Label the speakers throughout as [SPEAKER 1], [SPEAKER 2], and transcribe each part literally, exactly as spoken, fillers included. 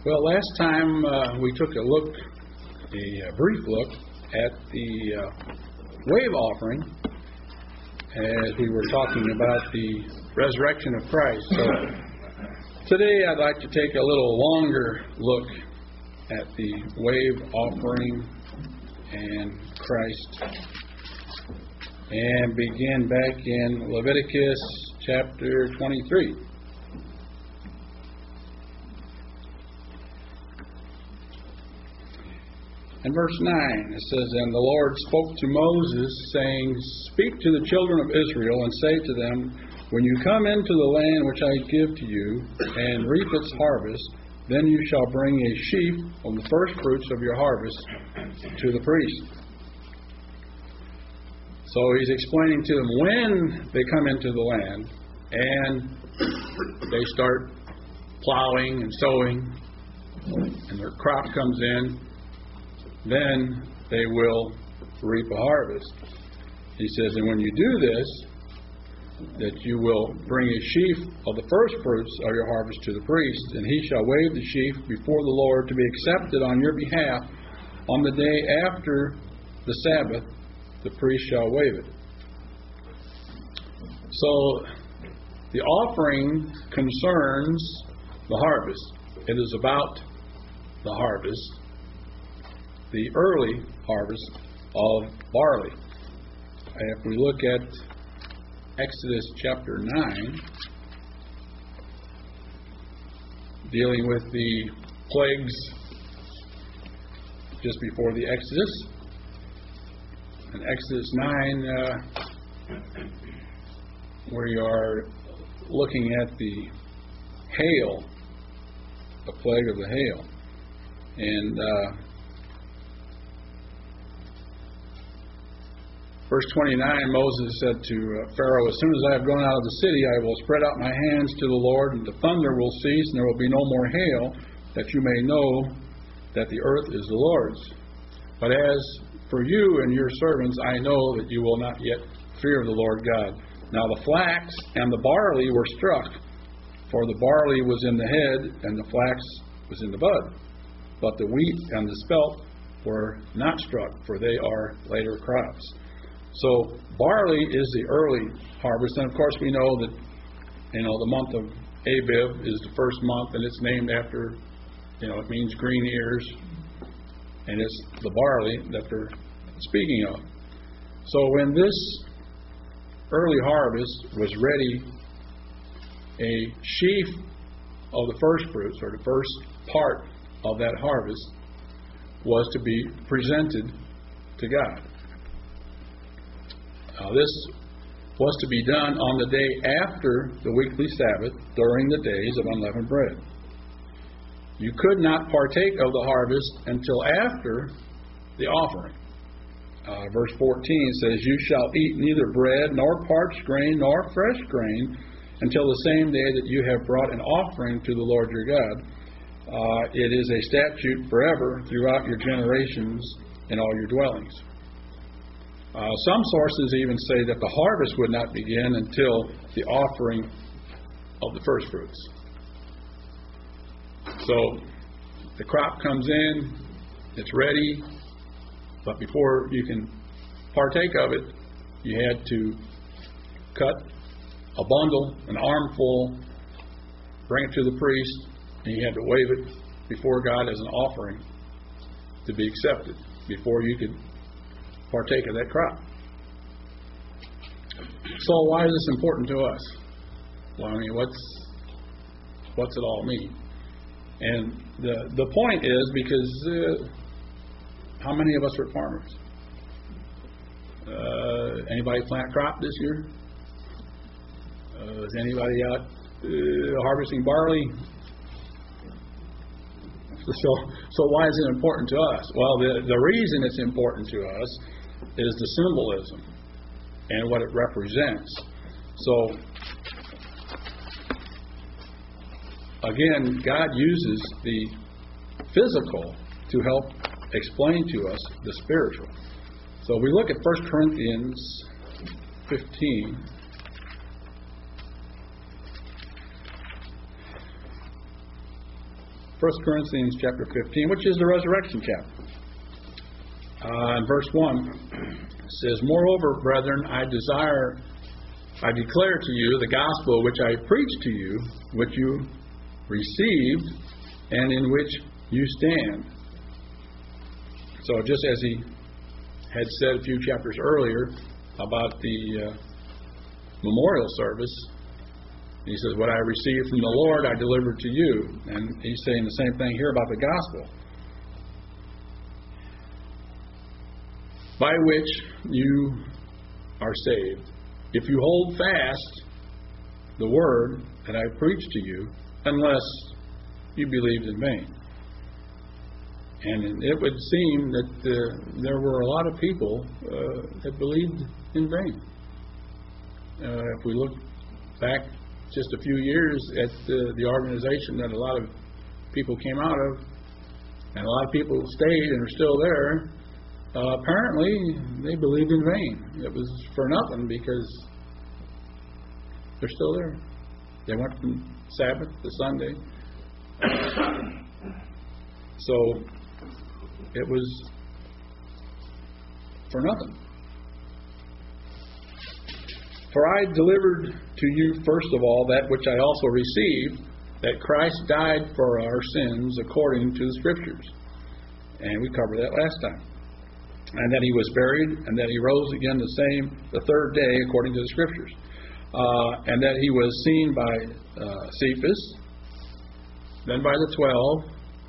[SPEAKER 1] Well, last time uh, we took a look, a, a brief look at the uh, wave offering as we were talking about the resurrection of Christ. So today I'd like to take a little longer look at the wave offering and Christ and begin back in Leviticus chapter twenty-three. In verse nine, it says, "And the Lord spoke to Moses, saying, Speak to the children of Israel, and say to them, When you come into the land which I give to you, and reap its harvest, then you shall bring a sheaf of the first fruits of your harvest to the priest." So he's explaining to them when they come into the land, and they start plowing and sowing, and their crop comes in, then they will reap a harvest. He says, and when you do this, that you will bring a sheaf of the first fruits of your harvest to the priest, and he shall wave the sheaf before the Lord to be accepted on your behalf. On the day after the Sabbath, the priest shall wave it. So the offering concerns the harvest. It is about the harvest, the early harvest of barley. If we look at Exodus chapter nine, dealing with the plagues just before the Exodus. In Exodus nine, uh, we are looking at the hail, the plague of the hail. And uh, verse twenty-nine, Moses said to uh, Pharaoh, "As soon as I have gone out of the city, I will spread out my hands to the Lord, and the thunder will cease, and there will be no more hail, that you may know that the earth is the Lord's. But as for you and your servants, I know that you will not yet fear the Lord God." Now the flax and the barley were struck, for the barley was in the head, and the flax was in the bud. But the wheat and the spelt were not struck, for they are later crops. So barley is the early harvest, and of course we know that you know the month of Abib is the first month, and it's named after, you know, it means green ears, and it's the barley that they're speaking of. So when this early harvest was ready, a sheaf of the first fruits, or the first part of that harvest, was to be presented to God. Uh, this was to be done on the day after the weekly Sabbath, during the days of unleavened bread. You could not partake of the harvest until after the offering. Uh, verse fourteen says, "You shall eat neither bread, nor parched grain, nor fresh grain, until the same day that you have brought an offering to the Lord your God. Uh, it is a statute forever throughout your generations in all your dwellings." Uh, some sources even say that the harvest would not begin until the offering of the first fruits. So the crop comes in, it's ready, but before you can partake of it, you had to cut a bundle, an armful, bring it to the priest, and you had to wave it before God as an offering to be accepted before you could partake of that crop. So why is this important to us? Well, I mean, what's what's it all mean? And the the point is because uh, how many of us are farmers? Uh, anybody plant crop this year? Uh, is anybody out uh, harvesting barley? So, so why is it important to us? Well, the, the reason it's important to us is the symbolism and what it represents. So, again, God uses the physical to help explain to us the spiritual. So we look at First Corinthians fifteen. First Corinthians chapter fifteen, which is the resurrection chapter. Uh, in verse one, it says, "Moreover, brethren, I desire, I declare to you the gospel which I preached to you, which you received, and in which you stand." So just as he had said a few chapters earlier about the uh, memorial service, he says, "What I received from the Lord, I delivered to you." And he's saying the same thing here about the gospel. "By which you are saved, if you hold fast the word that I preached to you, unless you believed in vain." And it would seem that uh, there were a lot of people uh, that believed in vain. Uh, if we look back just a few years at the, the organization that a lot of people came out of, and a lot of people stayed and are still there, uh, apparently they believed in vain. It was for nothing because they're still there. They went from Sabbath to Sunday. So it was for nothing. "For I delivered to you first of all that which I also received, that Christ died for our sins according to the Scriptures." And we covered that last time. "And that he was buried, and that he rose again the same the third day according to the Scriptures. Uh, and that he was seen by uh, Cephas, then by the twelve,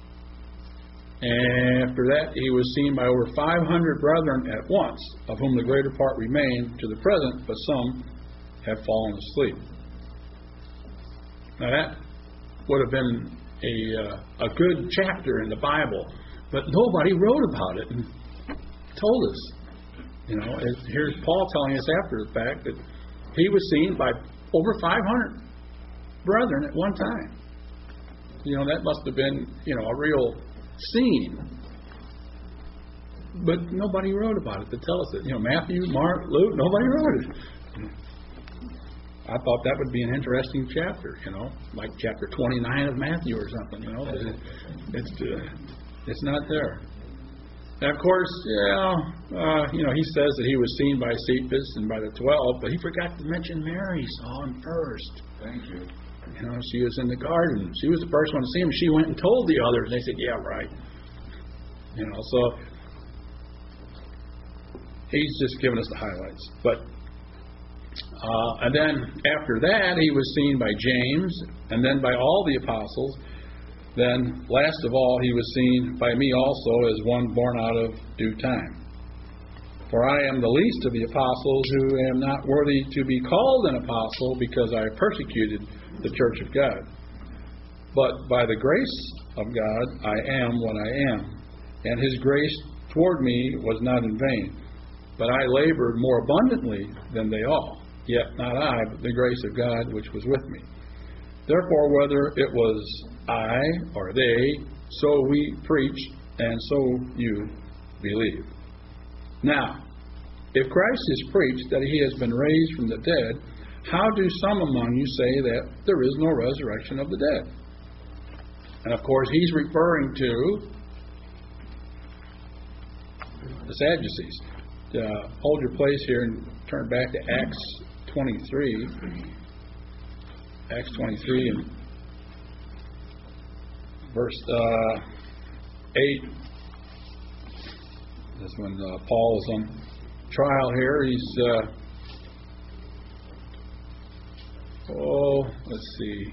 [SPEAKER 1] and after that he was seen by over five hundred brethren at once, of whom the greater part remain to the present, but some have fallen asleep." Now that would have been a uh, a good chapter in the Bible, but nobody wrote about it and told us. You know, here's Paul telling us after the fact that he was seen by over five hundred brethren at one time. You know, that must have been, you know, a real scene. But nobody wrote about it to tell us that. You know, Matthew, Mark, Luke, nobody wrote it. I thought that would be an interesting chapter, you know, like chapter twenty-nine of Matthew or something, you know. But it, it's uh, it's not there. And of course, yeah, uh, you know, he says that he was seen by Cephas and by the twelve, but he forgot to mention Mary saw him first.
[SPEAKER 2] Thank you.
[SPEAKER 1] You know, she was in the garden. She was the first one to see him. She went and told the others. They said, "Yeah, right." You know, so he's just giving us the highlights. But uh, and then after that, he was seen by James, and then by all the apostles. Then, last of all, he was seen by me also as one born out of due time. "For I am the least of the apostles, who am not worthy to be called an apostle, because I persecuted the church of God. But by the grace of God, I am what I am. And his grace toward me was not in vain. But I labored more abundantly than they all. Yet not I, but the grace of God which was with me. Therefore, whether it was I or they, so we preach, and so you believe. Now, if Christ is preached that he has been raised from the dead, how do some among you say that there is no resurrection of the dead?" And of course, he's referring to the Sadducees. Uh, hold your place here and turn back to Acts twenty-three. Acts twenty-three and verse uh, eight. That's when uh, Paul is on trial here. He's, uh, oh, let's see.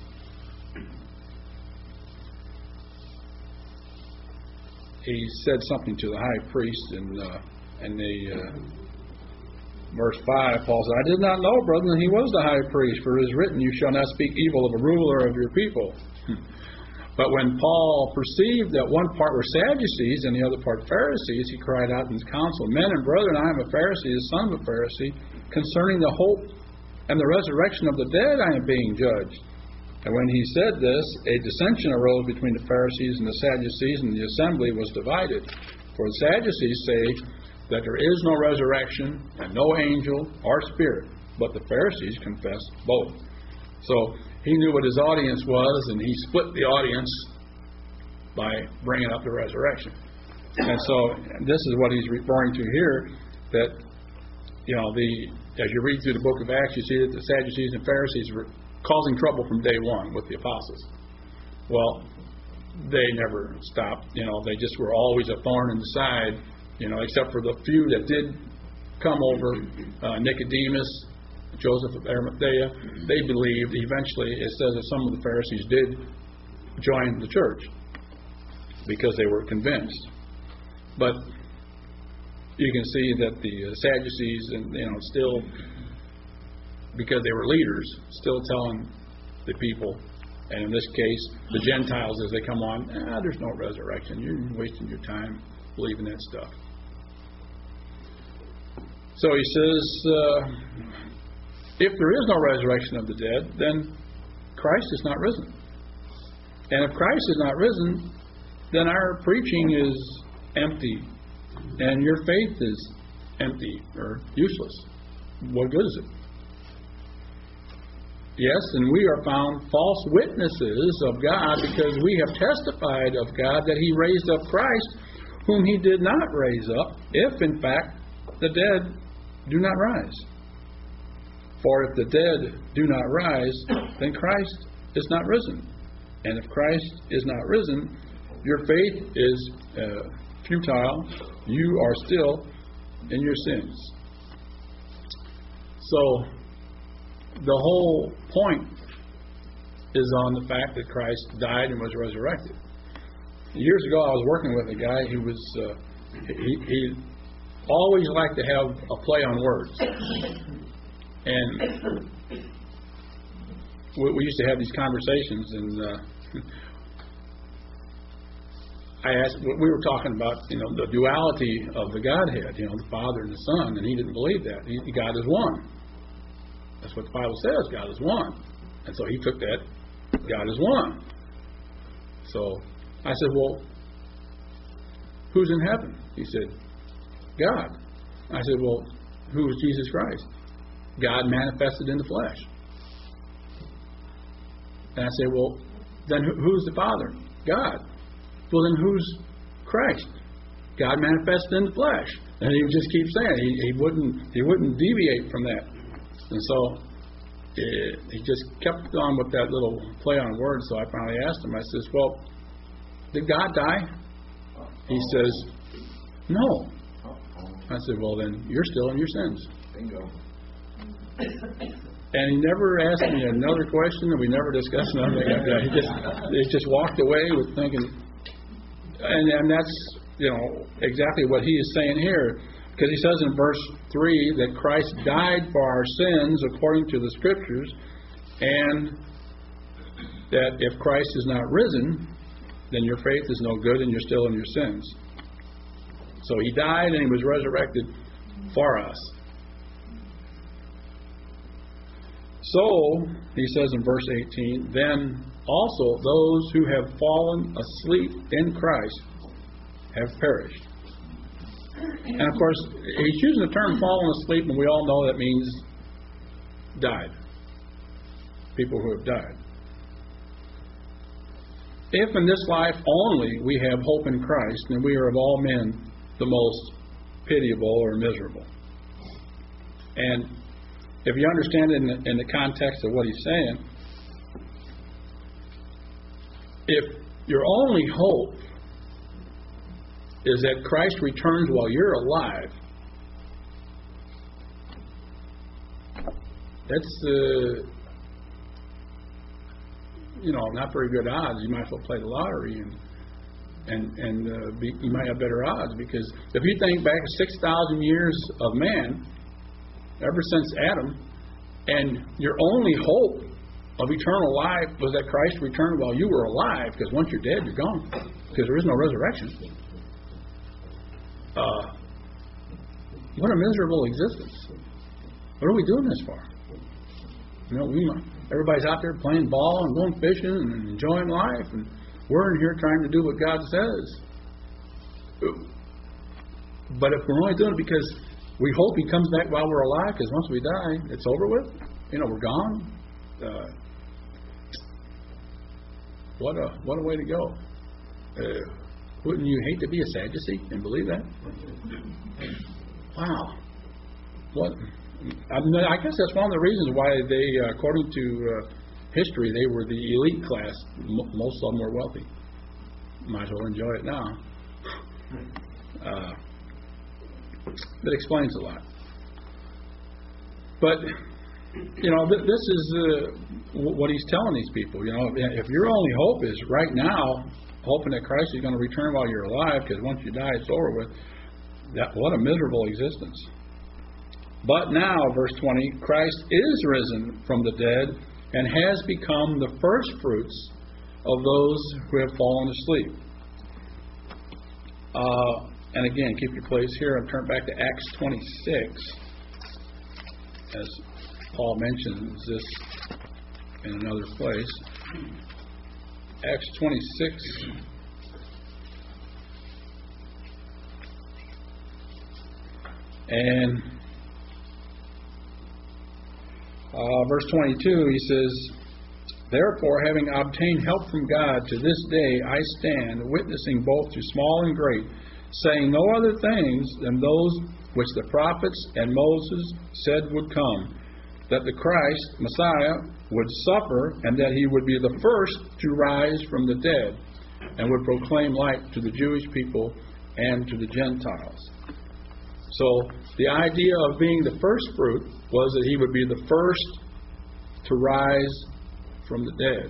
[SPEAKER 1] He said something to the high priest, and uh, and the uh, verse five, Paul said, "I did not know, brethren, that he was the high priest, for it is written, you shall not speak evil of a ruler of your people." But when Paul perceived that one part were Sadducees and the other part Pharisees, he cried out in his council, "Men and brethren, I am a Pharisee, the son of a Pharisee. Concerning the hope and the resurrection of the dead I am being judged." And when he said this, a dissension arose between the Pharisees and the Sadducees, and the assembly was divided. For the Sadducees say that there is no resurrection and no angel or spirit, but the Pharisees confess both. So he knew what his audience was, and he split the audience by bringing up the resurrection. And so this is what he's referring to here, that, you know, the as you read through the book of Acts, you see that the Sadducees and Pharisees were causing trouble from day one with the apostles. Well, they never stopped. You know, they just were always a thorn in the side, you know, except for the few that did come over, uh, Nicodemus, Joseph of Arimathea. They believed. Eventually, it says that some of the Pharisees did join the church because they were convinced. But you can see that the Sadducees, and you know, still, because they were leaders, still telling the people, and in this case, the Gentiles as they come on, ah, there's no resurrection. You're wasting your time believing that stuff. So he says, uh, if there is no resurrection of the dead, then Christ is not risen. And if Christ is not risen, then our preaching is empty, and your faith is empty or useless. What good is it? Yes, and we are found false witnesses of God because we have testified of God that He raised up Christ, whom He did not raise up, if in fact the dead do not rise. For if the dead do not rise, then Christ is not risen. And if Christ is not risen, your faith is uh, futile. You are still in your sins. So, the whole point is on the fact that Christ died and was resurrected. Years ago, I was working with a guy who was, uh, he, he always liked to have a play on words. And we, we used to have these conversations, and uh, I asked, we were talking about, you know, the duality of the Godhead, you know, the Father and the Son, and he didn't believe that. He, God is one. That's what the Bible says, God is one. And so he took that, God is one. So I said, well, who's in heaven? He said, God. I said, well, who is Jesus Christ? God manifested in the flesh. And I said, well, then who's the Father? God. Well, then who's Christ? God manifested in the flesh. And he would just keep saying, he, he wouldn't he wouldn't deviate from that. And so it, he just kept on with that little play on words. So I finally asked him, I says, well, did God die? He says, no. I said, well, then you're still in your sins.
[SPEAKER 2] Bingo.
[SPEAKER 1] And he never asked me another question, and we never discussed nothing like that. He just he just walked away with thinking, and and that's, you know, exactly what he is saying here, because he says in verse three that Christ died for our sins according to the Scriptures, and that if Christ is not risen, then your faith is no good and you're still in your sins. So he died and he was resurrected for us. So, he says in verse eighteen, then also those who have fallen asleep in Christ have perished. And of course, he's using the term fallen asleep, and we all know that means died. People who have died. If in this life only we have hope in Christ, then we are of all men the most pitiable or miserable. And if you understand it in the, in the context of what he's saying, if your only hope is that Christ returns while you're alive, that's, uh, you know, not very good odds. You might as well play the lottery, and and, and uh, be, you might have better odds, because if you think back six thousand years of man, ever since Adam, and your only hope of eternal life was that Christ returned while you were alive, because once you're dead, you're gone, because there is no resurrection. Uh, what a miserable existence. What are we doing this for? You know, we everybody's out there playing ball and going fishing and enjoying life, and we're in here trying to do what God says. But if we're only doing it because we hope He comes back while we're alive, because once we die, it's over with. You know, we're gone. Uh, what a what a way to go. Uh, wouldn't you hate to be a Sadducee and believe that? Wow. What? I, mean, I guess that's one of the reasons why they, uh, according to uh, history, they were the elite class. M- most of them were wealthy. Might as well enjoy it now. Uh, that explains a lot. But, you know, th- this is uh, w- what he's telling these people. You know, if your only hope is right now, hoping that Christ is going to return while you're alive, because once you die, it's over with, that, what a miserable existence. But now, verse twenty, Christ is risen from the dead and has become the first fruits of those who have fallen asleep. Uh, and again, keep your place here and turn back to Acts twenty-six, as Paul mentions this in another place. Acts twenty-six. And uh, verse twenty-two, he says, "Therefore, having obtained help from God, to this day I stand, witnessing both to small and great, saying no other things than those which the prophets and Moses said would come, that the Christ, Messiah, would suffer, and that he would be the first to rise from the dead, and would proclaim light to the Jewish people and to the Gentiles." So the idea of being the first fruit was that he would be the first to rise from the dead.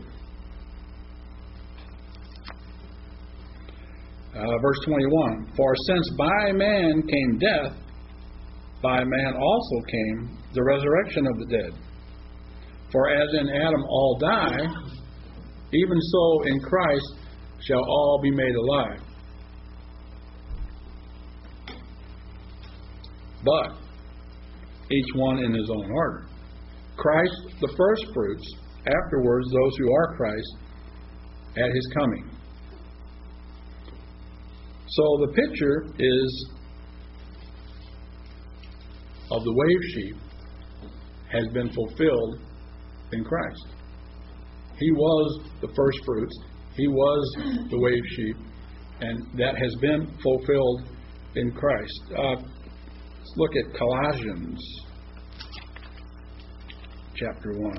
[SPEAKER 1] Uh, verse twenty-one, "For since by man came death, by man also came the resurrection of the dead. For as in Adam all die, even so in Christ shall all be made alive. But each one in his own order. Christ the first fruits, afterwards those who are Christ at his coming." So the picture is of the wave sheep has been fulfilled in Christ. He was the first fruits. He was the wave sheep, and that has been fulfilled in Christ. Uh, let's look at Colossians chapter one.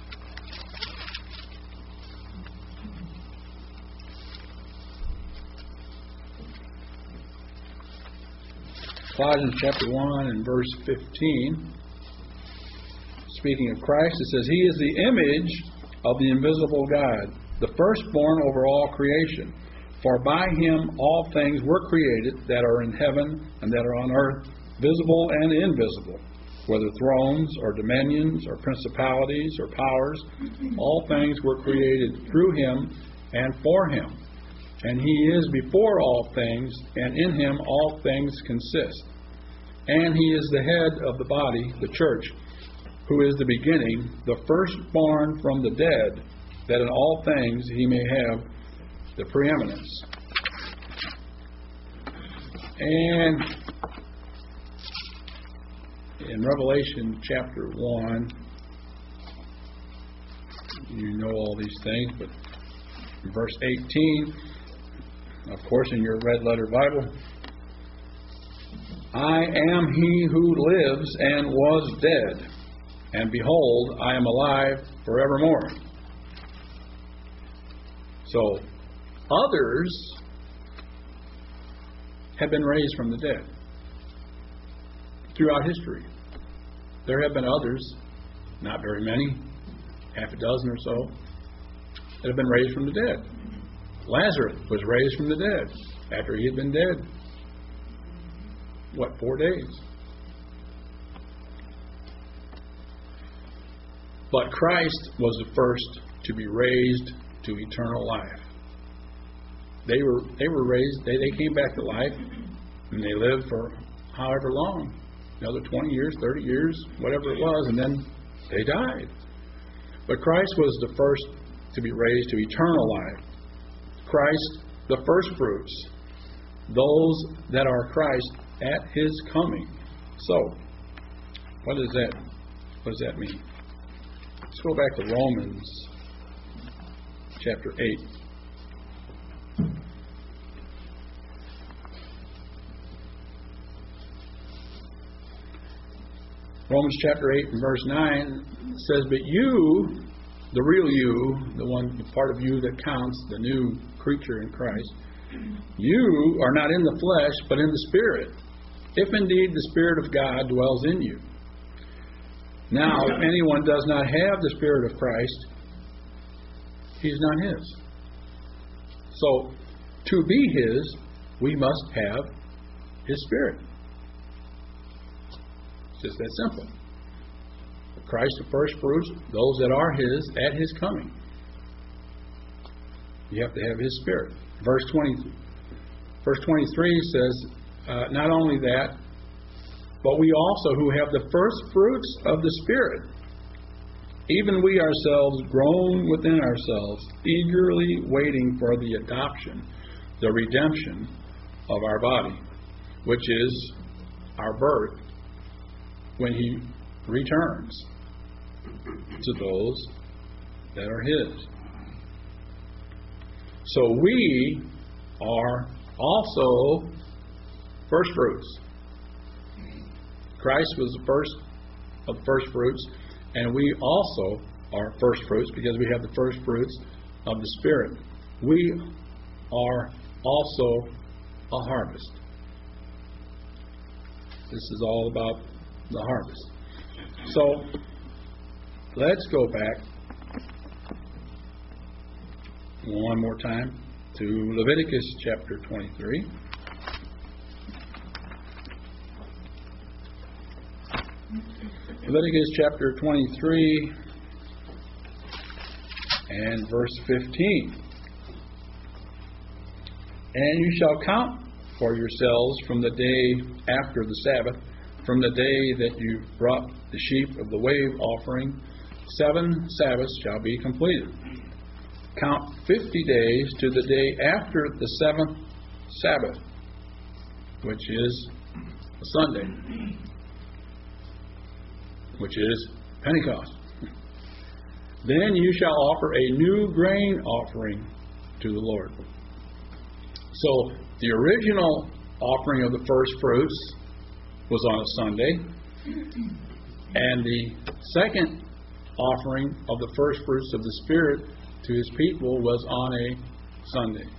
[SPEAKER 1] Colossians chapter one and verse fifteen. Speaking of Christ, it says, "He is the image of the invisible God, the firstborn over all creation. For by him all things were created that are in heaven and that are on earth, visible and invisible, whether thrones or dominions or principalities or powers. All things were created through him and for him. And he is before all things, and in him all things consist. And he is the head of the body, the church, who is the beginning, the firstborn from the dead, that in all things he may have the preeminence." And in Revelation chapter one, you know all these things, but in verse eighteen, of course in your red letter Bible, "I am he who lives and was dead, and behold, I am alive forevermore." So, others have been raised from the dead throughout history. There have been others, not very many, half a dozen or so, that have been raised from the dead. Lazarus was raised from the dead after he had been dead, what, four days? But Christ was the first to be raised to eternal life. They were they were raised, they, they came back to life, and they lived for however long, another twenty years, thirty years, whatever it was, and then they died. But Christ was the first to be raised to eternal life. Christ, the first fruits, those that are Christ at his coming. So, what does that what does that mean? Let's go back to Romans chapter eight. Romans chapter eight and verse nine says, but you, the real you, the one, the part of you that counts, the new creature in Christ, you are not in the flesh, but in the Spirit, if indeed the Spirit of God dwells in you. Now, if anyone does not have the Spirit of Christ, he's not his. So, to be his, we must have his Spirit. It's just that simple. Christ the first fruits, those that are his at his coming. You have to have his Spirit. Verse twenty, verse twenty-three says, uh, not only that, but we also who have the first fruits of the Spirit, even we ourselves groan within ourselves, eagerly waiting for the adoption, the redemption of our body, which is our birth, when he returns to those that are his. So we are also first fruits. Christ was the first of the first fruits, and we also are first fruits because we have the first fruits of the Spirit. We are also a harvest. This is all about the harvest. So, let's go back one more time to Leviticus chapter twenty-three. Leviticus chapter twenty-three and verse fifteen. And you shall count for yourselves from the day after the Sabbath, from the day that you brought the sheep of the wave offering, seven Sabbaths shall be completed. Count fifty days to the day after the seventh Sabbath, which is a Sunday, which is Pentecost. Then you shall offer a new grain offering to the Lord. So the original offering of the first fruits was on a Sunday, and the second offering of the first fruits of the Spirit to his people was on a Sunday.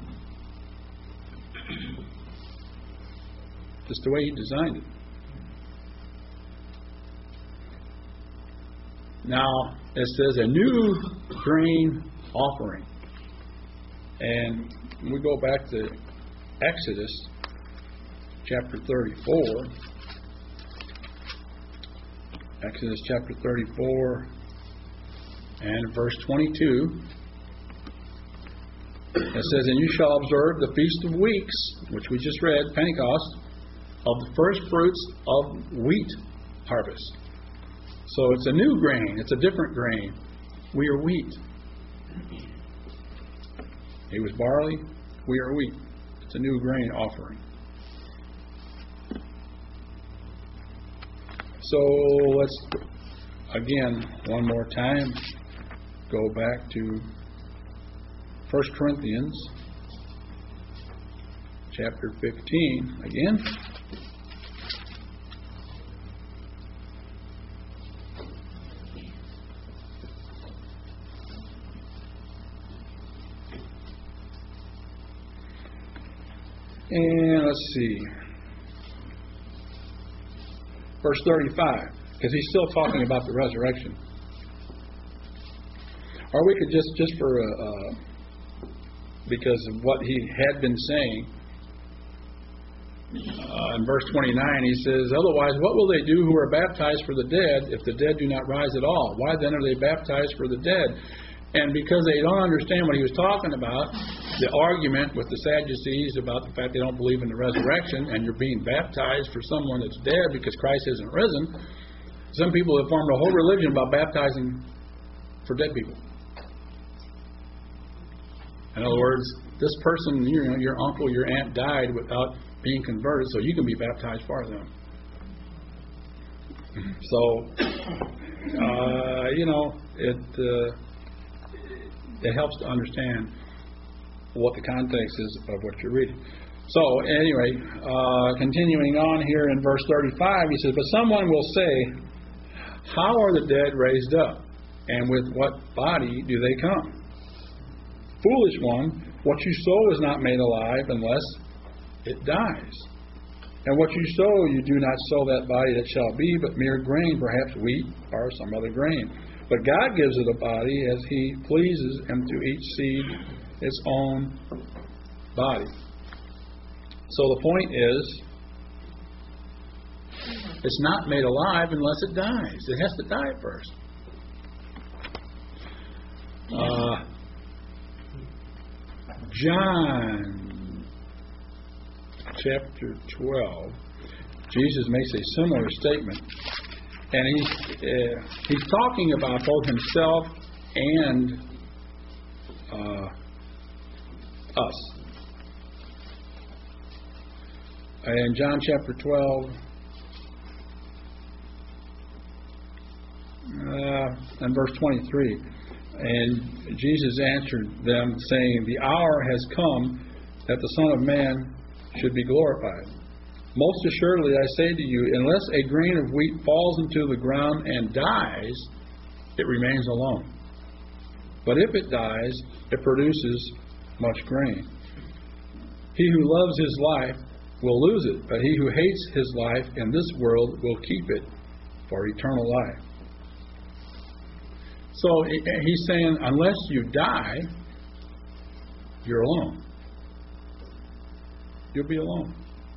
[SPEAKER 1] Just the way he designed it. Now, it says a new grain offering. And we go back to Exodus chapter thirty-four. Exodus chapter thirty-four and verse twenty-two. It says, and you shall observe the Feast of Weeks, which we just read, Pentecost, of the first fruits of wheat harvest. So it's a new grain. It's a different grain. We are wheat. He was barley. We are wheat. It's a new grain offering. So let's, again, one more time, go back to First Corinthians chapter fifteen again. And let's see. Verse thirty-five, because he's still talking about the resurrection. Or we could just, just for, uh, uh, because of what he had been saying, uh, in verse twenty-nine, he says, otherwise, what will they do who are baptized for the dead if the dead do not rise at all? Why then are they baptized for the dead? And because they don't understand what he was talking about, the argument with the Sadducees about the fact they don't believe in the resurrection, and you're being baptized for someone that's dead because Christ isn't risen. Some people have formed a whole religion about baptizing for dead people. In other words, this person, you know, your uncle, your aunt died without being converted, so you can be baptized for them. So, uh, you know, it uh, it helps to understand what the context is of what you're reading. So, anyway, uh, continuing on here in verse thirty-five, he says, "But someone will say, how are the dead raised up? And with what body do they come? Foolish one, what you sow is not made alive unless it dies. And what you sow, you do not sow that body that shall be, but mere grain, perhaps wheat or some other grain. But God gives it a body as He pleases, and to each seed its own body." So the point is, it's not made alive unless it dies. It has to die first. Uh, John chapter twelve, Jesus makes a similar statement. And he's, uh, he's talking about both himself and uh, us. In John chapter twelve, uh, and verse twenty-three, and Jesus answered them, saying, "The hour has come that the Son of Man should be glorified. Most assuredly I say to you, unless a grain of wheat falls into the ground and dies, it remains alone. But if it dies, it produces much grain. He who loves his life will lose it, but he who hates his life in this world will keep it for eternal life." So he's saying, unless you die, you're alone. You'll be alone.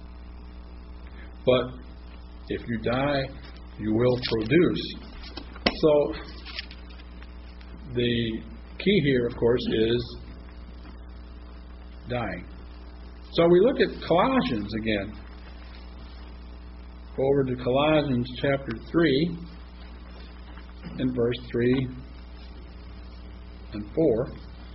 [SPEAKER 1] But if you die, you will produce. So the key here, of course, is dying. So we look at Colossians again. Go over to Colossians chapter three and verse three and four.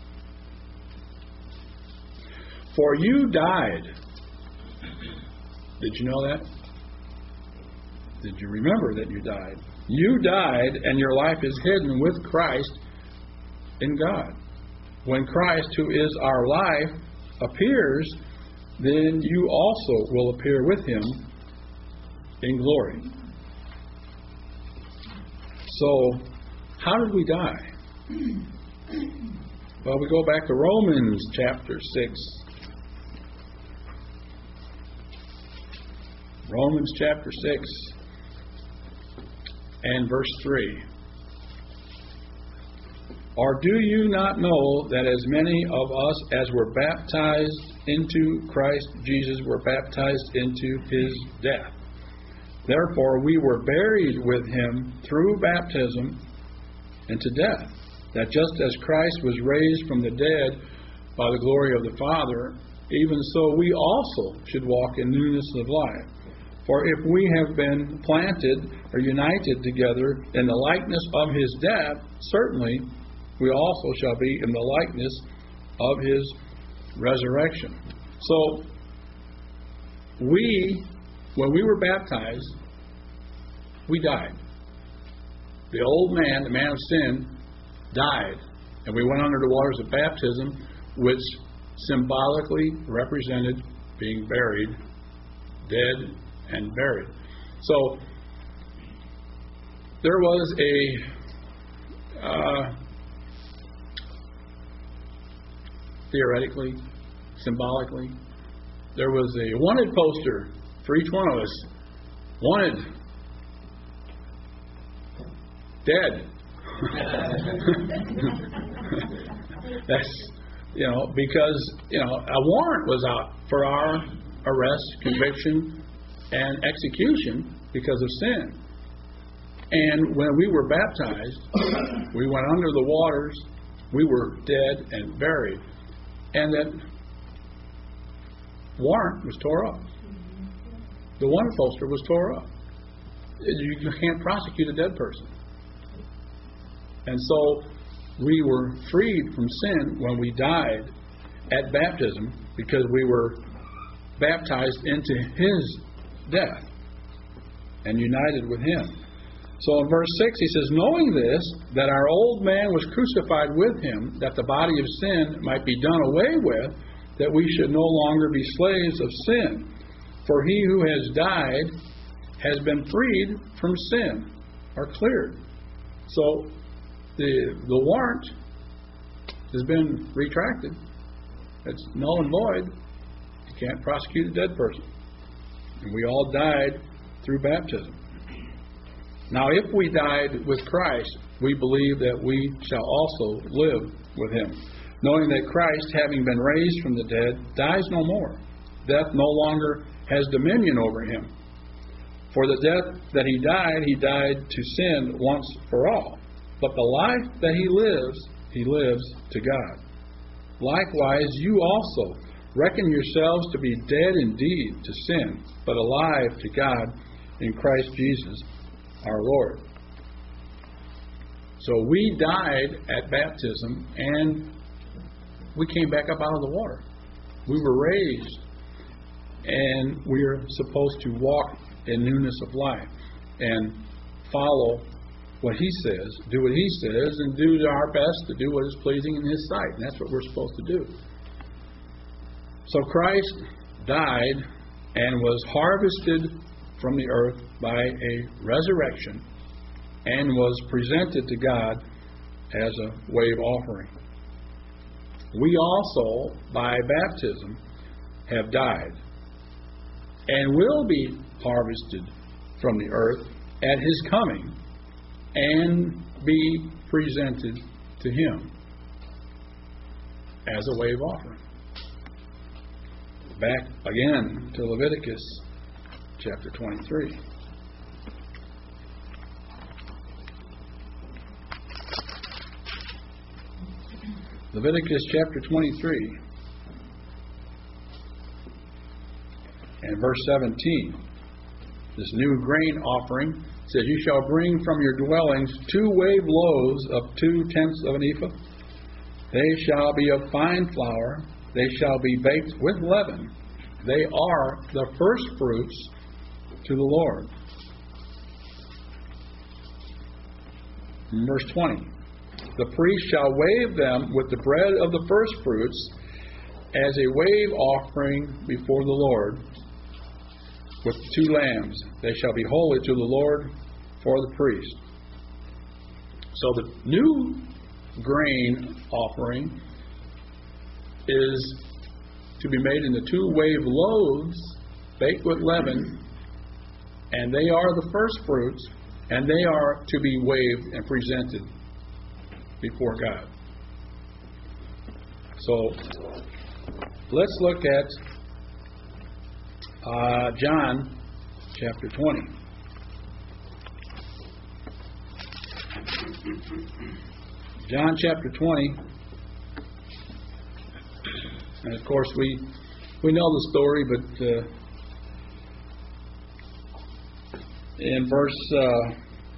[SPEAKER 1] "For you died." Did you know that? Did you remember that you died? "You died, and your life is hidden with Christ in God. When Christ, who is our life, appears, then you also will appear with Him in glory." So, how did we die? Well, we go back to Romans chapter six. Romans chapter six and verse three. "Or do you not know that as many of us as were baptized into Christ Jesus were baptized into His death? Therefore we were buried with Him through baptism into death, that just as Christ was raised from the dead by the glory of the Father, even so we also should walk in newness of life. For if we have been planted or united together in the likeness of His death, certainly we also shall be in the likeness of His resurrection." So, we, when we were baptized, we died. The old man, the man of sin, died. And we went under the waters of baptism, which symbolically represented being buried, dead and buried. So, there was a, uh, theoretically, symbolically, there was a wanted poster for each one of us. Wanted. Dead. That's, you know, because, you know, a warrant was out for our arrest, conviction, and execution because of sin. And when we were baptized, we went under the waters, we were dead and buried. And that warrant was tore up. The wanted poster was tore up. You can't prosecute a dead person. And so we were freed from sin when we died at baptism because we were baptized into His death and united with Him. So in verse six he says, "Knowing this, that our old man was crucified with Him, that the body of sin might be done away with, that we should no longer be slaves of sin. For he who has died has been freed from sin, or cleared. So the the warrant has been retracted. It's null and void. You can't prosecute a dead person. And we all died through baptism. Now, if we died with Christ, we believe that we shall also live with him, knowing that Christ, having been raised from the dead, dies no more. Death no longer has dominion over him. For the death that he died, he died to sin once for all. But the life that he lives, he lives to God. Likewise, you also reckon yourselves to be dead indeed to sin, but alive to God in Christ Jesus our Lord. So we died at baptism, and we came back up out of the water. We were raised, and we are supposed to walk in newness of life and follow what he says, do what he says, and do our best to do what is pleasing in his sight. And that's what we're supposed to do. So Christ died and was harvested from the earth by a resurrection and was presented to God as a wave offering. We also, by baptism, have died and will be harvested from the earth at his coming and be presented to him as a wave offering. Back again to Leviticus chapter twenty-three. Leviticus chapter twenty-three and verse seventeen. This new grain offering says, you shall bring from your dwellings two wave loaves of two tenths of an ephah. They shall be of fine flour. They shall be baked with leaven. They are the first fruits to the Lord. In verse twenty. The priest shall wave them with the bread of the first fruits as a wave offering before the Lord with two lambs. They shall be holy to the Lord for the priest. So the new grain offering is to be made into two wave loaves baked with leaven, and they are the first fruits, and they are to be waved and presented before God. So let's look at uh, John chapter twenty. John chapter twenty. And of course we we know the story, but uh, in verse uh,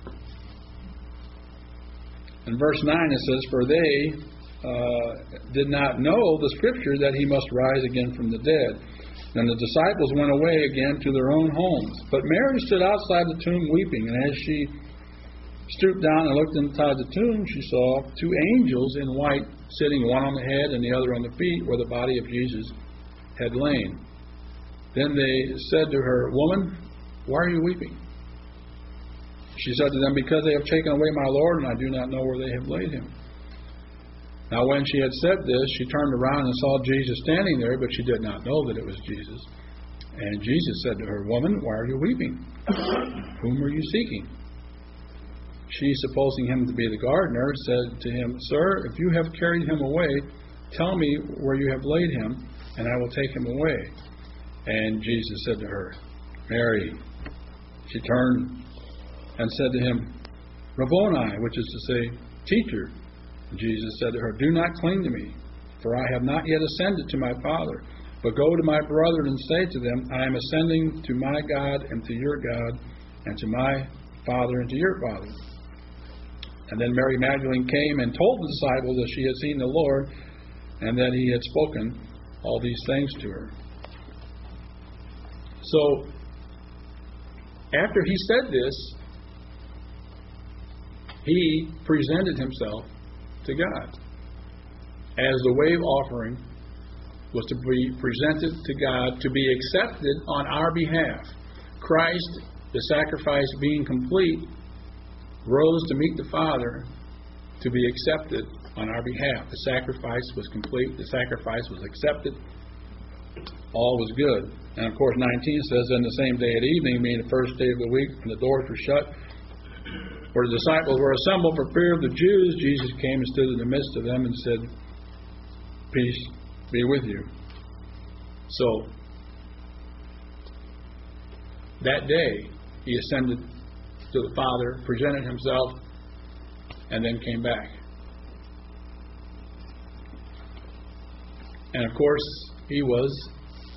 [SPEAKER 1] in verse nine it says, "For they uh, did not know the scripture that he must rise again from the dead. Then the disciples went away again to their own homes. But Mary stood outside the tomb weeping, and as she stooped down and looked inside the tomb, she saw two angels in white sitting, one on the head and the other on the feet, where the body of Jesus had lain. Then they said to her, 'Woman, why are you weeping?' She said to them, 'Because they have taken away my Lord, and I do not know where they have laid him.' Now when she had said this, she turned around and saw Jesus standing there, but she did not know that it was Jesus. And Jesus said to her, 'Woman, why are you weeping? Whom are you seeking?' She, supposing him to be the gardener, said to him, 'Sir, if you have carried him away, tell me where you have laid him, and I will take him away.' And Jesus said to her, 'Mary.' She turned and said to him, 'Rabboni,' which is to say, 'Teacher.' And Jesus said to her, 'Do not cling to me, for I have not yet ascended to my Father. But go to my brethren and say to them, I am ascending to my God and to your God, and to my Father and to your Father.' And then Mary Magdalene came and told the disciples that she had seen the Lord, and that he had spoken all these things to her." So, after he said this, he presented himself to God as the wave offering was to be presented to God to be accepted on our behalf. Christ, the sacrifice being complete, rose to meet the Father to be accepted on our behalf. The sacrifice was complete. The sacrifice was accepted. All was good. And of course, nineteen says, "On the same day at evening, being the first day of the week, when the doors were shut, where the disciples were assembled for fear of the Jews, Jesus came and stood in the midst of them and said, 'Peace be with you.'" So, that day, he ascended to the Father, presented himself, and then came back. And of course, he was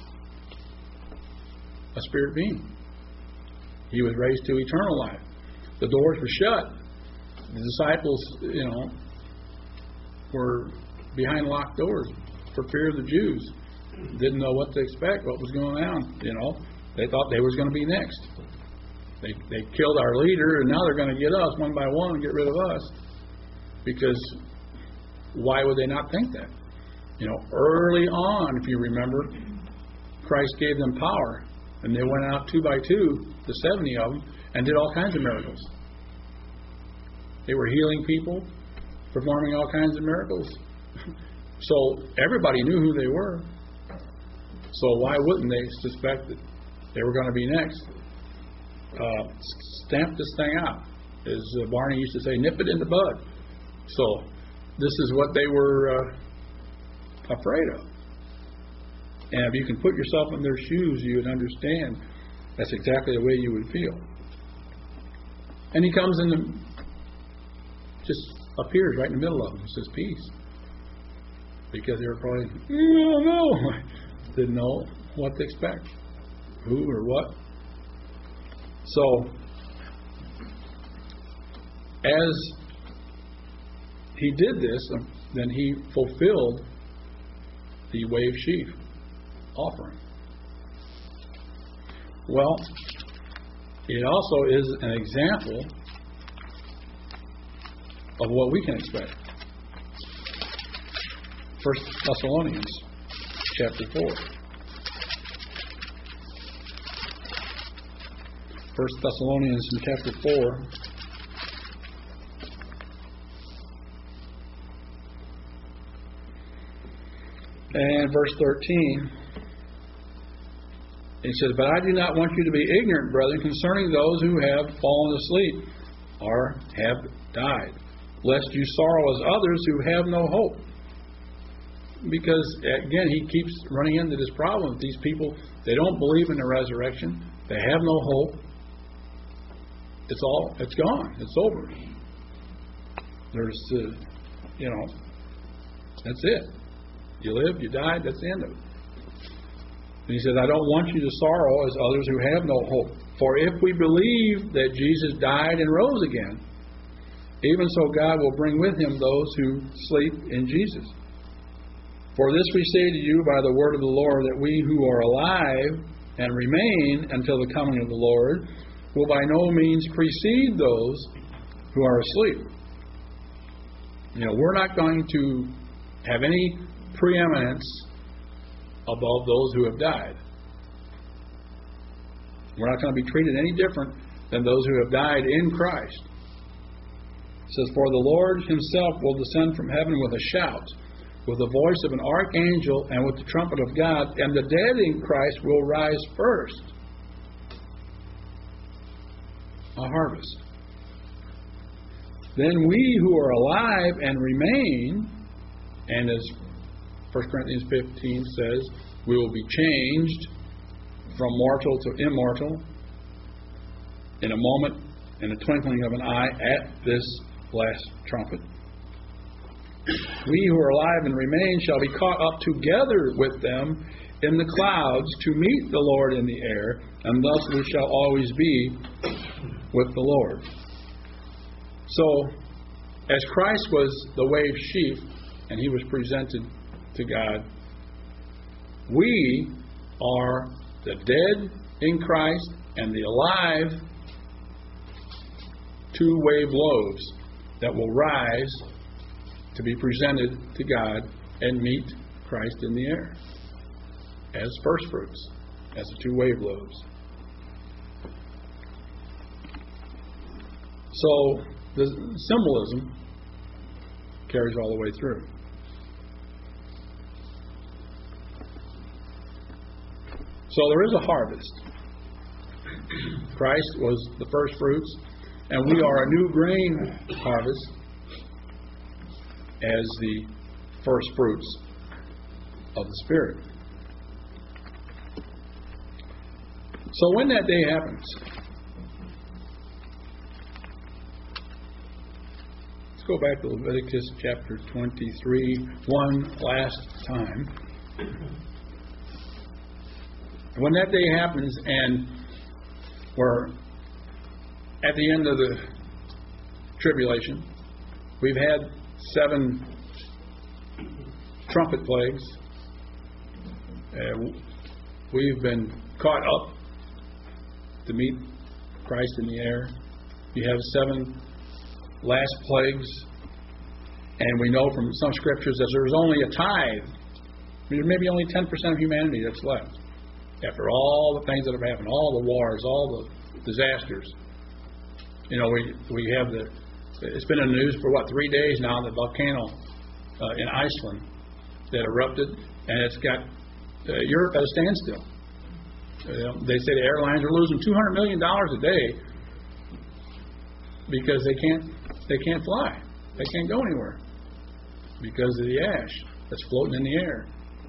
[SPEAKER 1] a spirit being. He was raised to eternal life. The doors were shut. The disciples, you know, were behind locked doors for fear of the Jews. Didn't know what to expect, what was going on. You know, they thought they was going to be next. They they killed our leader, and now they're going to get us one by one and get rid of us. Because why would they not think that? You know, early on, if you remember, Christ gave them power, and they went out two by two, the seventy of them, and did all kinds of miracles. They were healing people, performing all kinds of miracles. So everybody knew who they were. So why wouldn't they suspect that they were going to be next? Uh, stamp this thing out. As uh, Barney used to say, nip it in the bud. So this is what they were uh, afraid of. And if you can put yourself in their shoes, you would understand that's exactly the way you would feel. And he comes in the, just appears right in the middle of them and says, "Peace." Because they were probably, I don't know. Didn't know what to expect. Who or what. So, as he did this, then he fulfilled the wave sheaf offering. Well, it also is an example of what we can expect. First Thessalonians chapter four. First Thessalonians in chapter four. And verse thirteen. It says, "But I do not want you to be ignorant, brethren, concerning those who have fallen asleep, or have died, lest you sorrow as others who have no hope." Because, again, he keeps running into this problem. These people, they don't believe in the resurrection. They have no hope. It's all, it's gone. It's over. There's, uh, you know, that's it. You live, you died, that's the end of it. And he says, "I don't want you to sorrow as others who have no hope. For if we believe that Jesus died and rose again, even so God will bring with him those who sleep in Jesus. For this we say to you by the word of the Lord, that we who are alive and remain until the coming of the Lord will by no means precede those who are asleep." You know, we're not going to have any preeminence above those who have died. We're not going to be treated any different than those who have died in Christ. It says, "For the Lord himself will descend from heaven with a shout, with the voice of an archangel, and with the trumpet of God, and the dead in Christ will rise first." A harvest. "Then we who are alive and remain," and as First Corinthians fifteen says, "we will be changed from mortal to immortal in a moment, in a twinkling of an eye, at this last trumpet. We who are alive and remain shall be caught up together with them in the clouds to meet the Lord in the air, and thus we shall always be with the Lord." So, as Christ was the wave sheaf, and he was presented to God, we are the dead in Christ and the alive two wave loaves that will rise to be presented to God and meet Christ in the air. as first fruits, as the two wave loaves. So the symbolism carries all the way through. So there is a harvest. Christ was the first fruits, and we are a new grain harvest as the first fruits of the Spirit. So when that day happens, let's go back to Leviticus chapter twenty-three, one last time. When that day happens and we're at the end of the tribulation, we've had seven trumpet plagues. Uh, we've been caught up to meet Christ in the air. You have seven last plagues, and we know from some scriptures that there's only a tithe. There's maybe only ten percent of humanity that's left. After all the things that have happened, all the wars, all the disasters. You know, we we have the, it's been in the news for what, three days now, the volcano uh, in Iceland that erupted, and it's got uh, Europe at a standstill. Uh, they say the airlines are losing two hundred million dollars a day because they can't they can't fly. They can't go anywhere because of the ash that's floating in the air.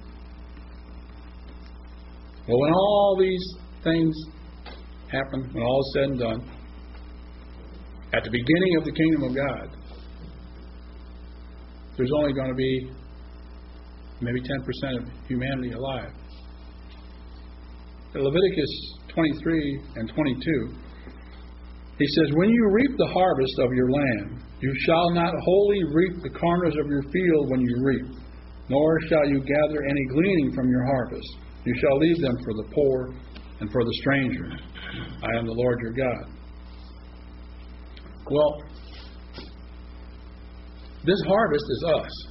[SPEAKER 1] Well, when all these things happen, when all is said and done, at the beginning of the kingdom of God, there's only going to be maybe ten percent of humanity alive. In Leviticus twenty-three and twenty-two, he says, "When you reap the harvest of your land, you shall not wholly reap the corners of your field when you reap, nor shall you gather any gleaning from your harvest. You shall leave them for the poor and for the stranger. I am the Lord your God." Well, this harvest is us.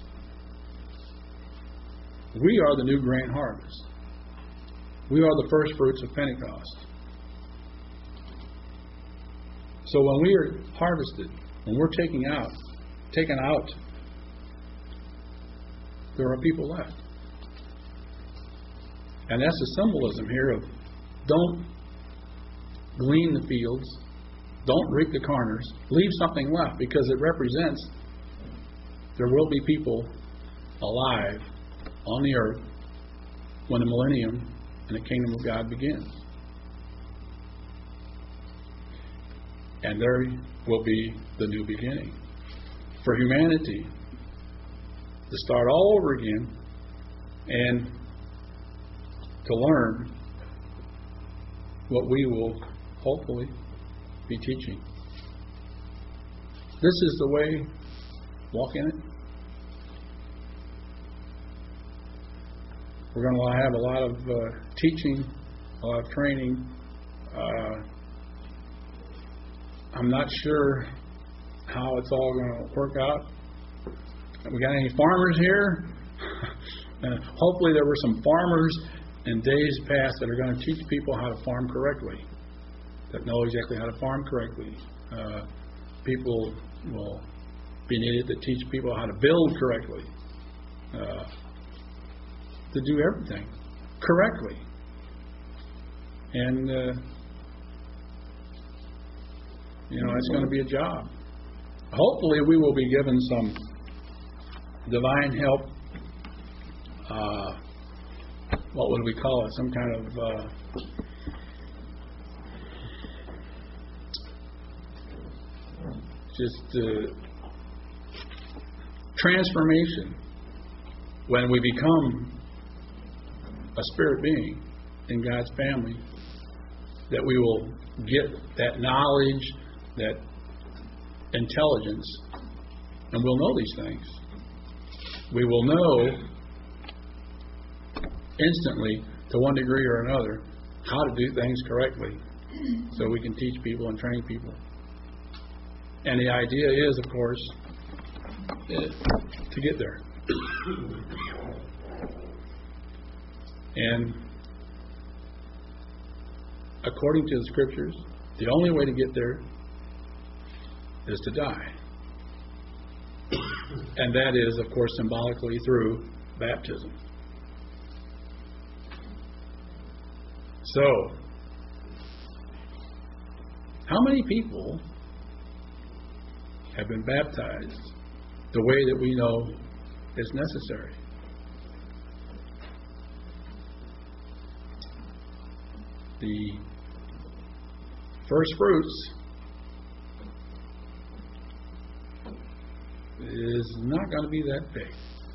[SPEAKER 1] We are the new grain harvest. We are the first fruits of Pentecost. So when we are harvested, when we're taking out, taken out, there are people left. And that's the symbolism here of don't glean the fields, don't reap the corners, leave something left, because it represents there will be people alive on the earth when the millennium and the kingdom of God begins. And there will be the new beginning for humanity to start all over again and to learn what we will hopefully be teaching. This is the way. Walk in it. We're going to have a lot of uh, teaching, a lot of training. Uh, I'm not sure how it's all going to work out. We got any farmers here? uh, hopefully there were some farmers in days past that are going to teach people how to farm correctly, that know exactly how to farm correctly. Uh, people will be needed to teach people how to build correctly, uh, to do everything correctly. And, uh, you know, it's going to be a job. Hopefully we will be given some divine help. Uh, what would we call it? Some kind of uh, just uh, transformation when we become a spirit being in God's family, that we will get that knowledge, that intelligence, and we'll know these things. We will know instantly, to one degree or another, how to do things correctly so we can teach people and train people. And the idea is, of course, to get there. And according to the Scriptures, the only way to get there is to die. And that is, of course, symbolically through baptism. So, how many people have been baptized the way that we know is necessary? The first fruits is not going to be that big.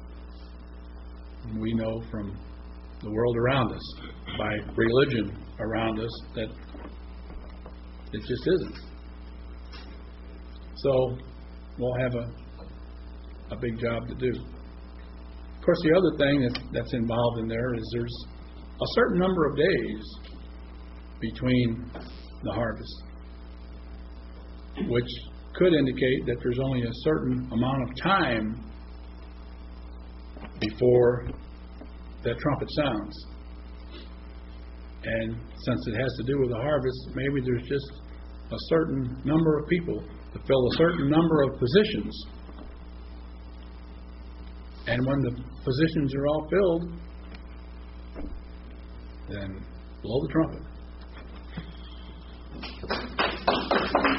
[SPEAKER 1] We know from the world around us, by religion around us, that it just isn't. So we'll have a a big job to do. Of course, the other thing that, that's involved in there is there's a certain number of days between the harvest, which could indicate that there's only a certain amount of time before that trumpet sounds. And since it has to do with the harvest, maybe there's just a certain number of people to fill a certain number of positions. And when the positions are all filled, then blow the trumpet.